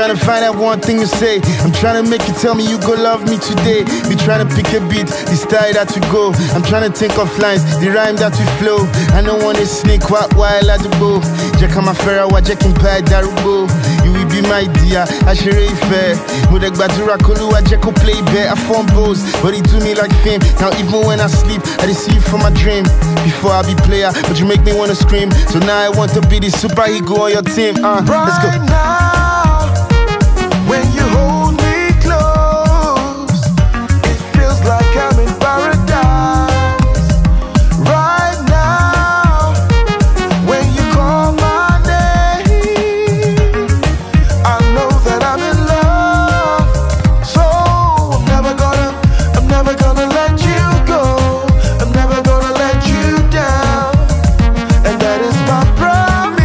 trying to find out one thing to say. I'm trying to make you tell me you go love me today. Be trying to pick a beat, the style that we go. I'm trying to think of lines, the rhyme that we flow. I don't want to sneak while I do go. Jack my ferra wa Jack in pie darubo. You will be my dear, I should really fair. Mudek Badura Kolu wa Jack play bear. I form bows, but he do me like fame. Now even when I sleep, I see you from my dream. Before I be player, but you make me wanna scream. So now I want to be the superhero on your team. Let's go. Right now, when you hold me close, it feels like I'm in paradise. Right now, when you call my name, I know that I'm in love. So I'm never gonna let you go. I'm never gonna let you down. And that is my promise.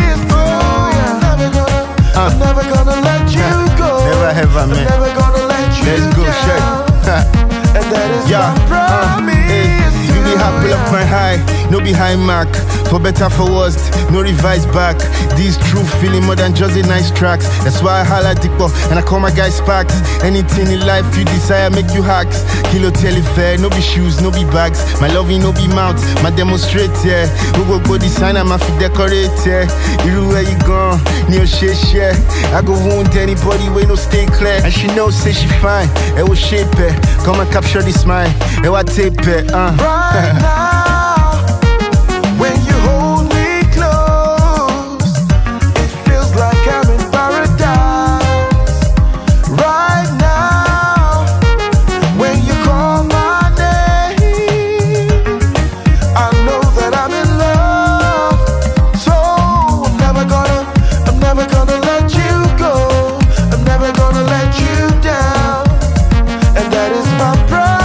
I'm never gonna let you go. Never ever, man. I'm never gonna let you Let's go, down. And that is my promise. You be happy of my high, no be high mark. For better, for worst, no revise back. This true feeling more than just a nice tracks. That's why I holla Dikbo and I call my guys Sparks. Anything in life you desire, make you hacks. Kilo fair, no be shoes, no be bags. My loving no be mount, my demonstrate, yeah. Who go design, I'm a fi decorate, yeah. You where you gone, near shit, yeah. I go wound anybody when no stay clear. And she knows, say she fine, it will shape it. Come and capture this mind, it will tape it, Right now, when you hold me close, it feels like I'm in paradise. Right now, when you call my name, I know that I'm in love. So I'm never gonna let you go. I'm never gonna let you down. And that is my promise.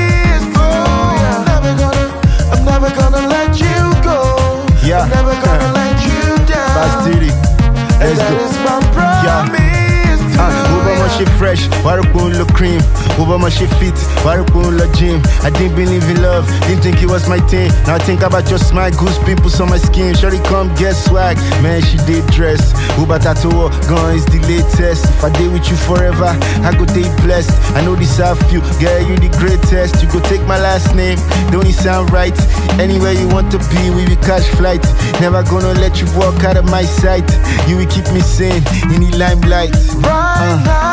I'm never gonna let you go. Yeah. I'm never gonna let you down. Fast Titty. And Let's that go. is my promise. Over my shit fresh, Warupun look cream. Over my shit fit, Warupun look gym. I didn't believe in love, didn't think it was my thing. Now I think about just my goose pimples on my skin. Shorty come get swag, man she did dress. Uba tattoo gun is the latest. If I did with you forever, I go take blessed. I know this half you, girl you the greatest. You go take my last name, don't it sound right? Anywhere you want to be, we will catch flight. Never gonna let you walk out of my sight. You will keep me sane in the limelight. Right now.